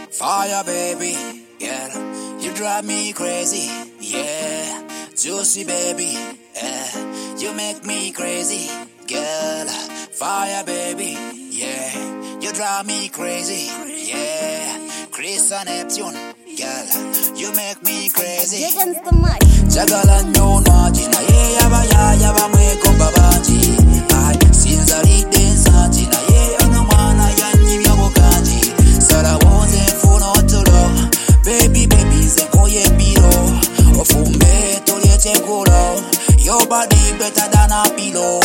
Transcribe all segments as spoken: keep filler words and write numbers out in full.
Fire, baby, girl, you drive me crazy, yeah. Juicy, baby, yeah, you make me crazy, girl. Fire, baby, yeah, you drive me crazy, yeah. Chris and Neptune, girl, you make me crazy. Jagala no margina, yeah, yaba, ya, yaba, me komba banji. I sinzali densanti, na yeah, no mana yanyi yabokanji. Sara wonze funo tulo, baby, baby, ze koye miro. Ofume tolete kulo, your body better than a pillow.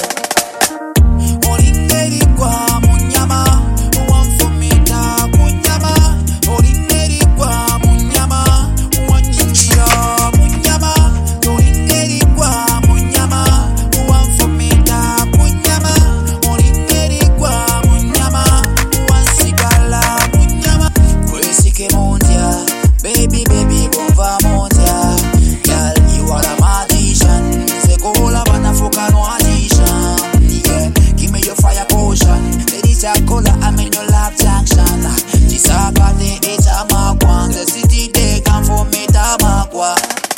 Oringeri kwa munyama, one for me ta munyama. Oringeri kwa munyama, one yinjira munyama. Oringeri kwa munyama, one for me ta munyama. Oringeri kwa munyama, one sigala munyama. Crazy ke mondia, baby baby bova mondia. Girl, you are a magician. Se kola bana foka no addition. Yeah, give me your fire potion. Lady Chacola, I'm in your love junction. Chisaka de eta makwa. The city they come for me ta makwa.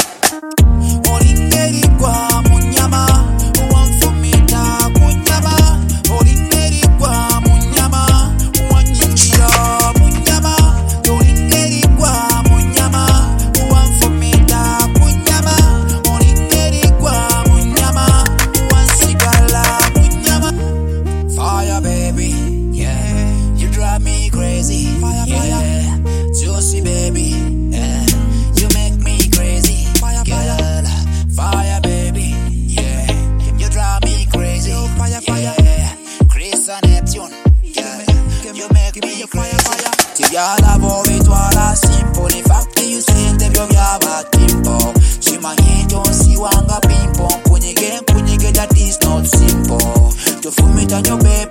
Oringeri kwa munyama, one for me ta munyama. Oringeri kwa munyama, one yinjira munyama. Oringeri kwa munyama, one for me ta munyama. Oringeri kwa munyama, one sigala munyama. Fire, baby, yeah, you drive me crazy, fire, yeah. Juicy, baby, yeah, you make me crazy, fire, girl. Fire, baby, yeah, you drive me crazy, fire, fire, yeah. Chris and Neptune, girl, you make me crazy. Tigala boy, twala simple. In fact, you say te vyo vya batimpo. Shimanyito si wanga pimpo. Kunyige, kunyige, that is not simple. To fumita nyo baby.